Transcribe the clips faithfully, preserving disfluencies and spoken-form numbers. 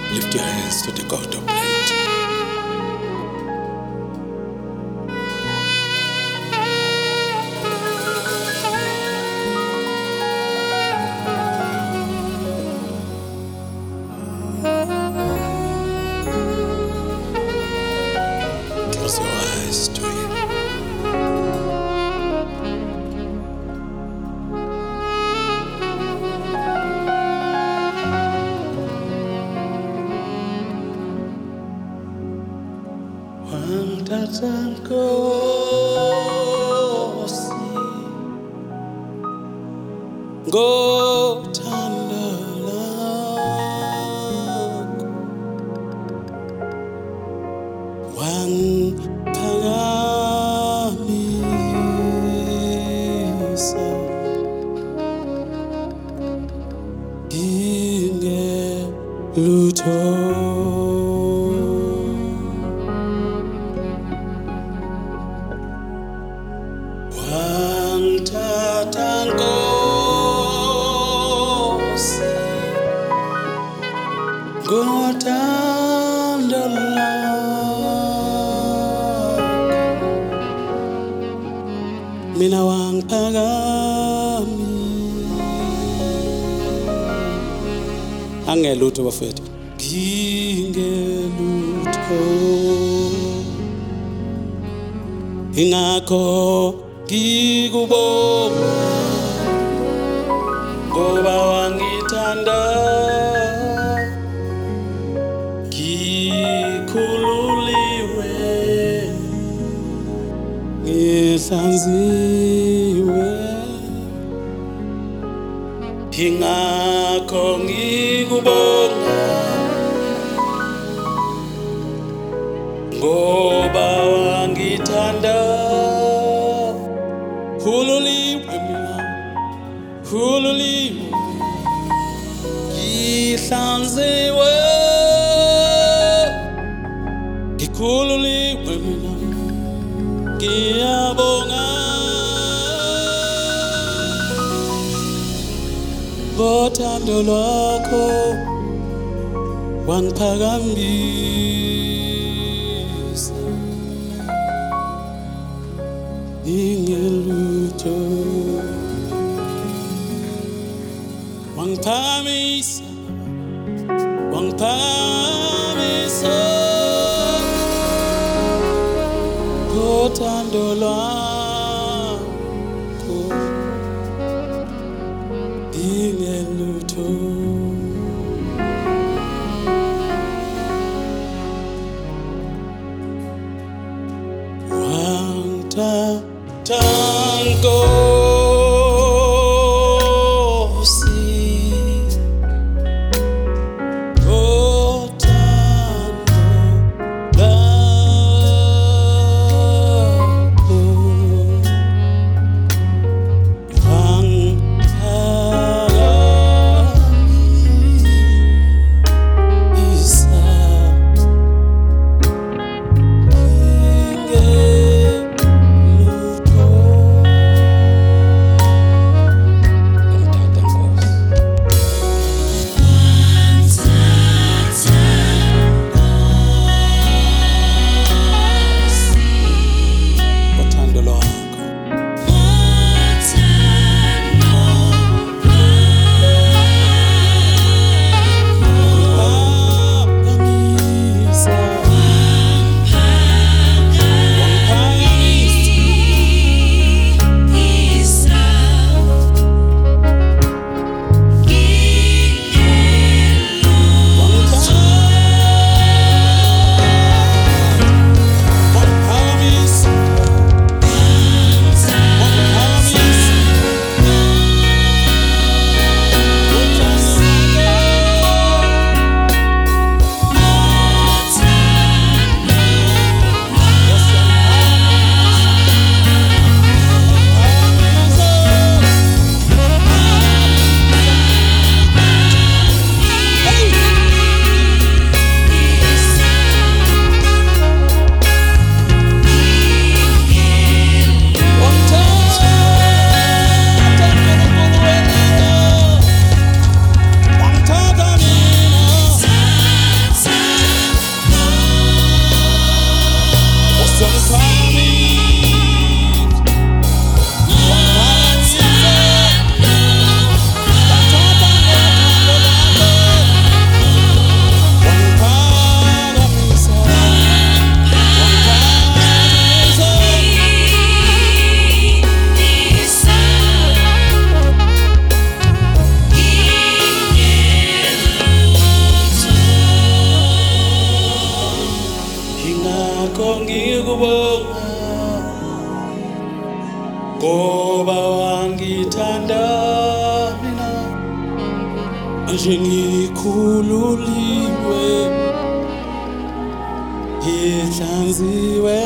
Lift your hands to the God of plenty. Close your eyes to Him. Wantatha Nkosi ngothando lakho wangiphakamisa ngingelutho. Wantatha Nkosi ngothando lakho mina wangiphakamisa angelutho bafowethu ngingelutho ingakho ngikubonga ngoba wangithanda ngikhululiwe ngihlanziwe ingakho ngikubonga ngoba wangithanda khululiwe mina khululiwe ngihlanziwe ngikhululiwe mina ngiyabonga ngothando lwakho wangiphakamisa ngingelutho wangiphakamisa wangiphakamisa ngothando lwakho ngingelutho. Wantatha Nkosi ngothando lakho wangiphakamisa nje ngikhululiwe ngihlanziwe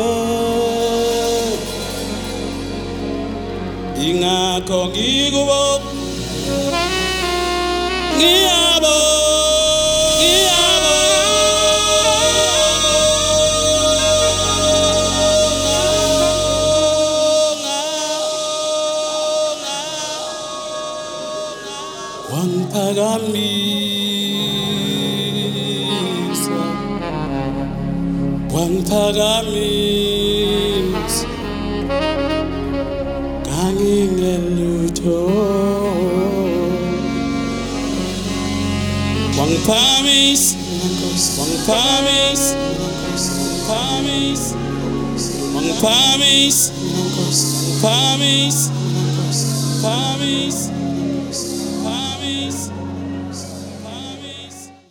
ingakho ngikubo ngiyabo ngiyabo wangiphakamisa wangiphakamisa kangingelutho wangiphakamisa wangiphakamisa wangiphakamisa wangiphakamisa wangiphakamisa wangiphakamisa wangiphakamisa